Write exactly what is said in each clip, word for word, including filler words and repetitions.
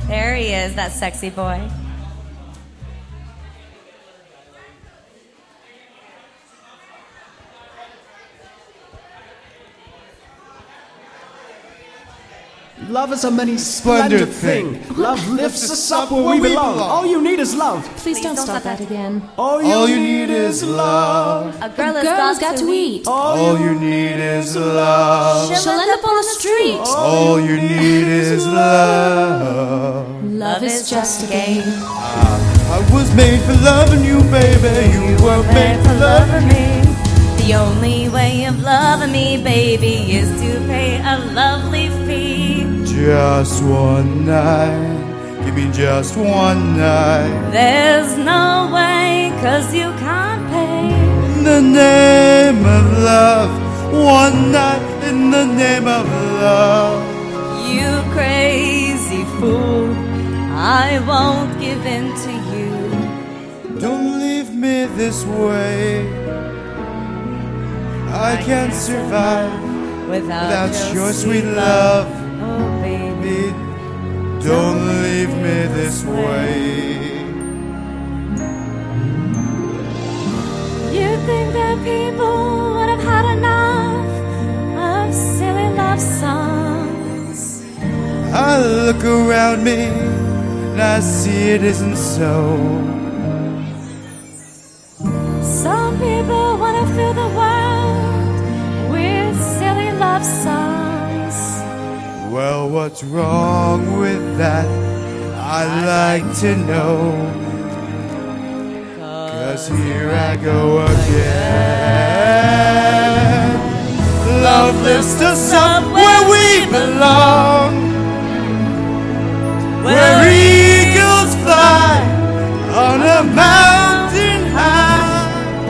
There he is, that sexy boy. Love is a many splendid thing. Love lifts us up where we belong. All you need is love. Please don't start that again. All you, All you need is love. A girl, A has, girl got, has got to to eat. eat. All you need is love. She'll end up on the street. All you need is love. Love is just a game. I was made for loving you, baby. You were made for loving me. The only way of loving me, baby, is to pay a lovely fee. Just one night. Give me just one night. There's no way, cause you can't pay. In the name of love. One night in the name of love. You crazy fool, I won't give in to you. Don't leave me this way. I can't survive without, without your, your sweet love. Oh, baby, Don't leave me this way. you think that people would have had enough of silly love songs? I look around me and I see it isn't so. Some people want to fill the world with silly love songs. Well, what's wrong with that? I'd like to know. Cause here I go again. Love lifts us up where we belong. Where eagles fly on a mountain high.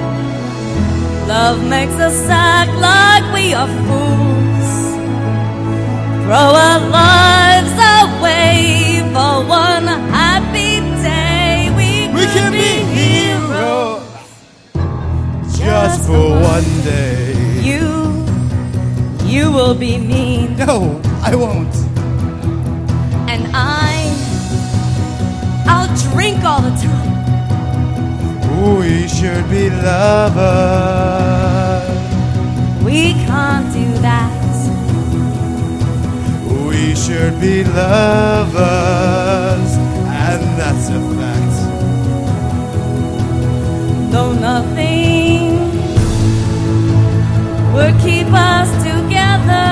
Love makes us act like we are fools. Throw our lives away for one happy day. We, We can be heroes just for one day. You, you will be mean, No, I won't. and I, I'll drink all the time. We should be lovers. We can't do that. We should be lovers, and that's a fact. Though nothing would keep us together,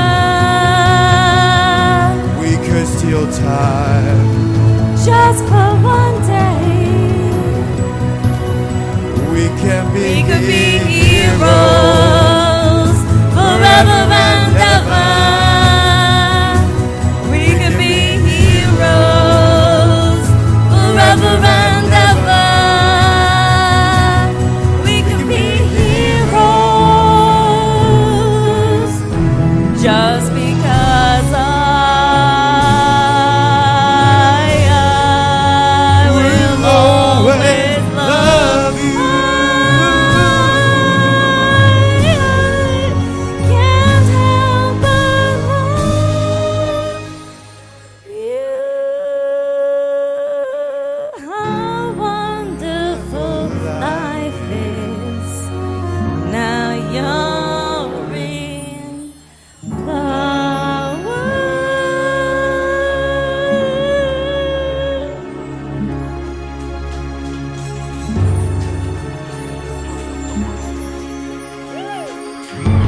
We could steal time. just for one day. We can be We could be heroes heroes forever and